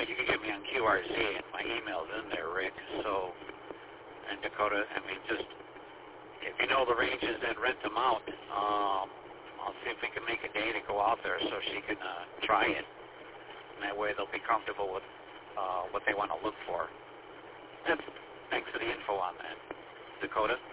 you can get me on QRZ, and my email's in there, Rick. So, and Dakota, I mean, just if you know the ranges that rent them out, I'll see if we can make a day to go out there so she can try it. And that way they'll be comfortable with what they want to look for. Thanks for the info on that, Dakota.